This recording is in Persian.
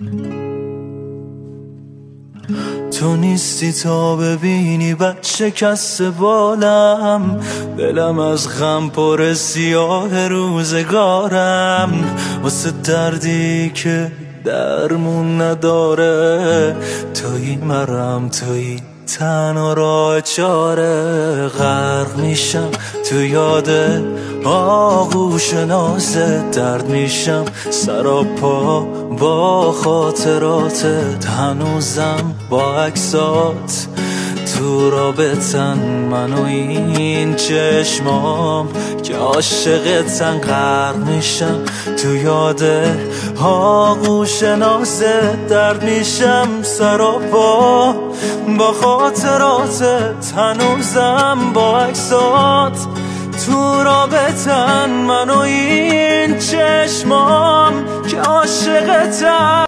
تو نیستی تا ببینی بچه کس بالم، دلم از غم پر سیاه روزگارم، واسه دردی که درمون نداره، تویی مرم تویی تنها راه چاره. غرق میشم تو یاد آغوش نازت، درد میشم سراپا با خاطراتت، هنوزم با عکسات تو رابطن، من و این چشمام که عاشقتن. غرق میشم تو یاد آغوش نازت، درد میشم سراپا با خاطراتت، هنوزم با عکسات تو رابطن، من و این چشمام که عاشقتن.